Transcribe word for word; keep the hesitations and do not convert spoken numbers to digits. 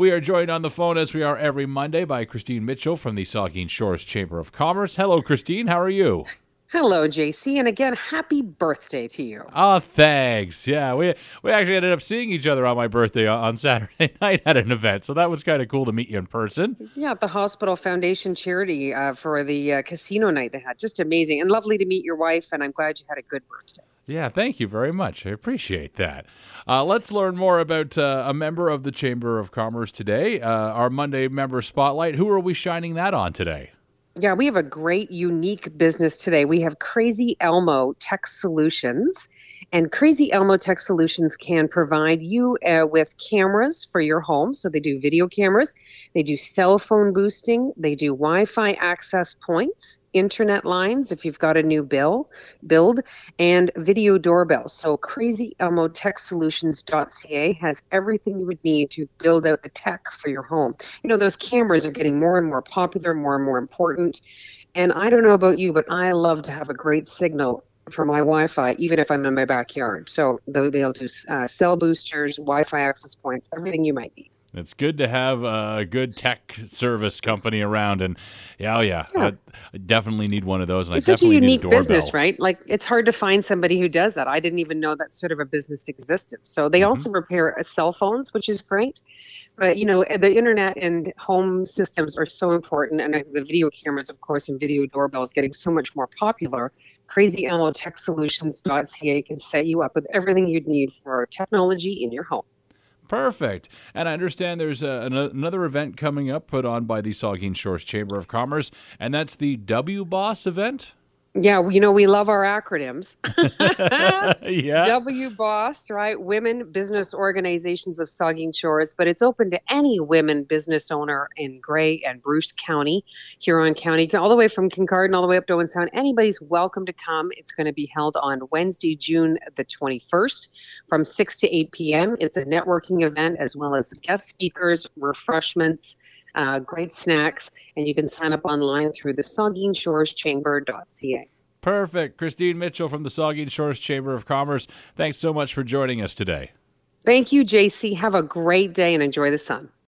We are joined on the phone, as we are every Monday, by Christine Mitchell from the Saugeen Shores Chamber of Commerce. Hello, Christine. How are you? Hello, J C, and again, happy birthday to you. Oh, thanks. Yeah, we we actually ended up seeing each other on my birthday on Saturday night at an event, so that was kind of cool to meet you in person. Yeah, at the Hospital Foundation charity uh, for the uh, casino night they had. Just amazing and lovely to meet your wife, and I'm glad you had a good birthday. Yeah, thank you very much. I appreciate that. Uh, let's learn more about uh, a member of the Chamber of Commerce today. Uh, our Monday member spotlight. Who are we shining that on today? Yeah, we have a great, unique business today. We have Crazy Elmo Tech Solutions, and Crazy Elmo Tech Solutions can provide you uh, with cameras for your home. So they do video cameras, they do cell phone boosting, they do Wi-Fi access points, internet lines if you've got a new bill build, and video doorbells. So crazy elmo tech solutions dot c a has everything you would need to build out the tech for your home. You know, those cameras are getting more and more popular, more and more important. And I don't know about you, but I love to have a great signal for my Wi-Fi, even if I'm in my backyard. So they'll they'll do uh, cell boosters, Wi-Fi access points, everything you might need. It's good to have a good tech service company around, and yeah, oh yeah, Yeah. I, I definitely need one of those, and It's I such a definitely need a unique doorbell. business, right? Like it's hard to find somebody who does that. I didn't even know that sort of a business existed. So they Mhm. also repair uh, cell phones, which is great. But you know, the internet and home systems are so important, and uh, the video cameras, of course, and video doorbells getting so much more popular. crazy elmo tech solutions dot c a can set you up with everything you'd need for technology in your home. Perfect. And I understand there's a, an, another event coming up put on by the Saugeen Shores Chamber of Commerce, and that's the W BOSS event. Yeah, well, you know, we love our acronyms. Yeah. W BOSS, right? Women Business Organizations of Saugeen Shores, but it's open to any women business owner in Grey and Bruce County, Huron County, all the way from Kincardine all the way up to Owen Sound. Anybody's welcome to come. It's going to be held on Wednesday, June the twenty-first from six to eight p.m. It's a networking event as well as guest speakers, refreshments, uh, great snacks, and you can sign up online through the Saugeen Shores Chamber dot c a. Perfect. Christine Mitchell from the Saugeen Shores Chamber of Commerce. Thanks so much for joining us today. Thank you, J C. Have a great day and enjoy the sun.